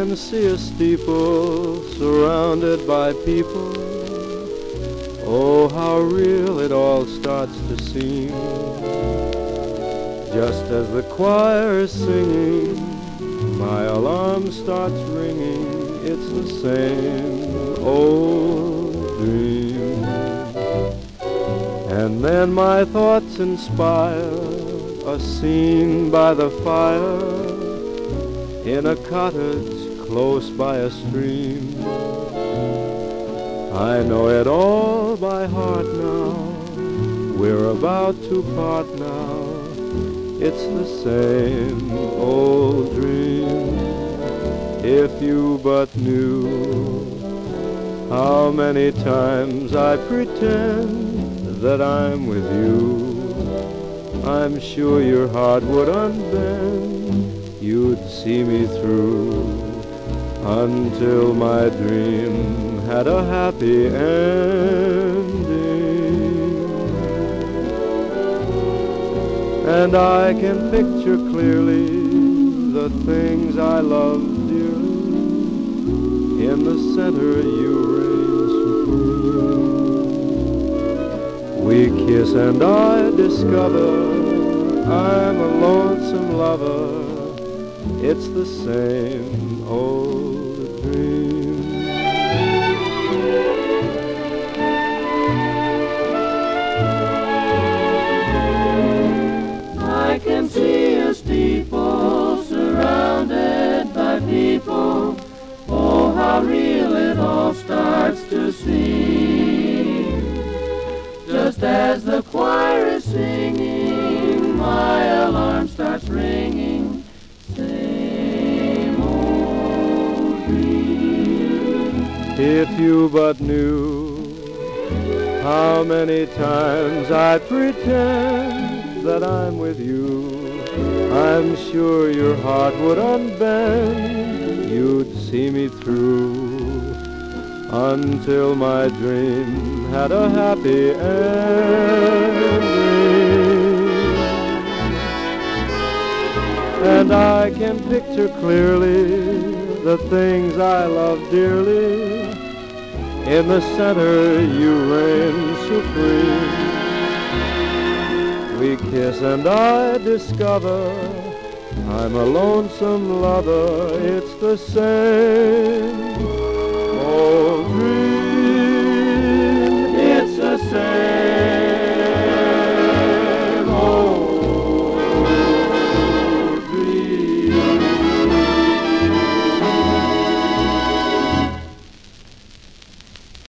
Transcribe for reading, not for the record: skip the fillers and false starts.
can see a steeple surrounded by people. Oh, how real it all starts to seem. Just as the choir is singing, my alarm starts ringing. It's the same old dream. And then my thoughts inspire a scene by the fire in a cottage close by a stream. I know it all by heart now. We're about to part now. It's the same old dream. If you but knew how many times I pretend that I'm with you, I'm sure your heart would unbend. You'd see me through until my dream had a happy ending. And I can picture clearly the things I love dearly. In the center you reign supreme. We kiss and I discover I'm a lonesome lover. It's the same old dream. I can see a steeple surrounded by people. Oh, how real it all starts to seem. Just as the choir is singing, my alarm starts ringing. Same old dream. If you but knew how many times I pretend that I'm with you, I'm sure your heart would unbend. You'd see me through until my dream had a happy ending. And I can picture clearly the things I love dearly. In the center you reign supreme. We kiss and I discover I'm a lonesome lover. It's the same old dream. It's the same